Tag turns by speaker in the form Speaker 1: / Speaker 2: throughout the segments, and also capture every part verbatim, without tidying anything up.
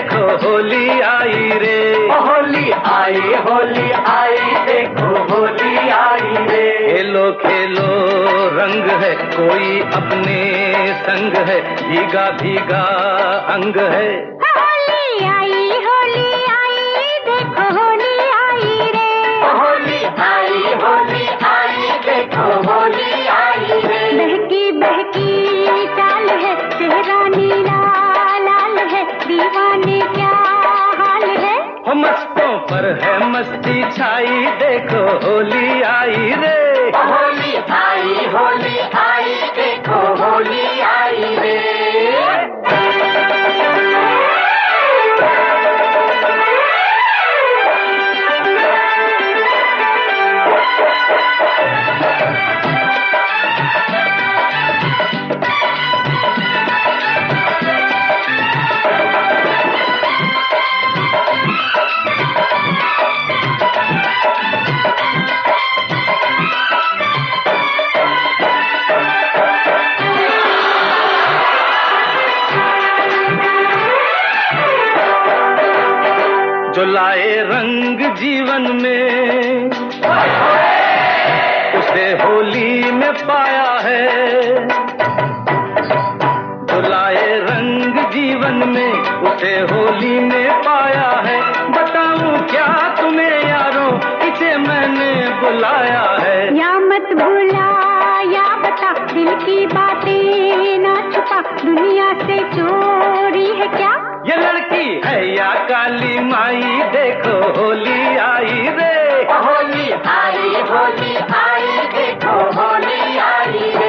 Speaker 1: देखो होली आई रे।
Speaker 2: होली आई, होली आई, देखो होली आई रे।
Speaker 1: खेलो खेलो रंग है, कोई अपने संग है, भीगा भीगा अंग है।
Speaker 3: होली आई, होली आई, देखो होली आई रे।
Speaker 2: होली आई, होली आई, देखो होली आई रे।
Speaker 3: बहकी बहकी चाल है, चेहरा नीला लाल है, दीवाने क्या हाल है।
Speaker 1: हो मस्तों पर है मस्ती छाई, देखो होली आई रे।
Speaker 2: होली आई, होली आई, देखो होली आई रे।
Speaker 1: जो लाए रंग जीवन में, उसे होली में पाया है। जो लाए रंग जीवन में, उसे होली में पाया है। बताऊं क्या तुम्हें यारों, इसे मैंने बुलाया है।
Speaker 3: या मत भूला या बता, दिल की बातें ना छुपा, दुनिया से चोरी है क्या।
Speaker 1: ये लड़की है या काली माई, देखो होली आई रे।
Speaker 2: होली आई, होली आई, देखो होली आई रे।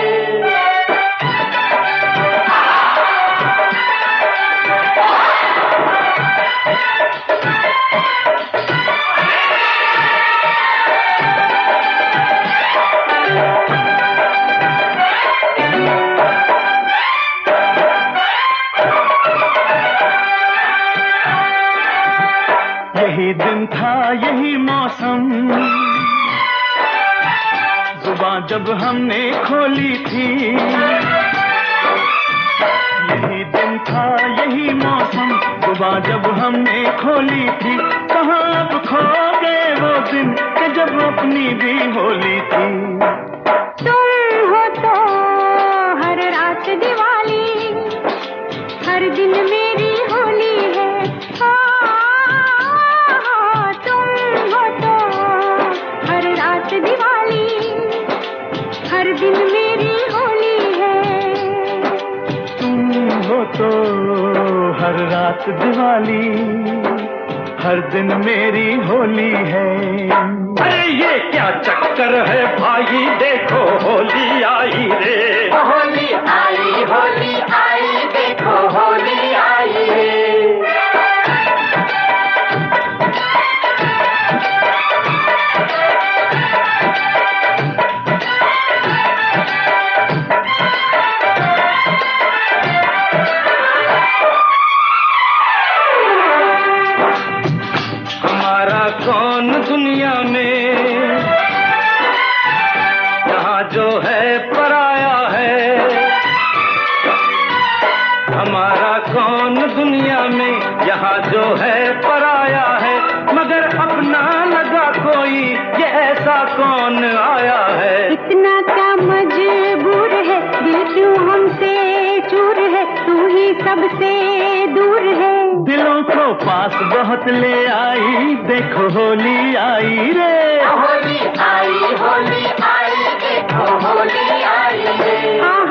Speaker 1: यही दिन था यही मौसम, जुबान जब हमने खोली थी। यही दिन था यही मौसम, जुबान जब हमने खोली थी। कहाँ अब खो गए वो दिन कि जब अपनी भी होली थी।
Speaker 3: तुम हो तो हर रात दिवाली, हर दिन मेरी होली है। हर दिन मेरी होली है।
Speaker 1: तुम हो तो हर रात दिवाली, हर दिन मेरी होली है। अरे ये क्या चक्कर है भाई, देखो होली आई रे।
Speaker 2: होली आई, होली आई, देखो होली आई रे।
Speaker 1: कौन दुनिया में यहाँ जो है पराया है। हमारा कौन दुनिया में यहाँ जो है पराया है। मगर अपना लगा कोई, ये ऐसा कौन आया है।
Speaker 3: इतना क्या मजबूर है, दिल क्यों हमसे चूर है, तू ही सबसे दूर है।
Speaker 1: दिलों को पास बहुत ले आई, देखो होली आई रे।
Speaker 2: होली आई, होली आई, देखो होली आई रे।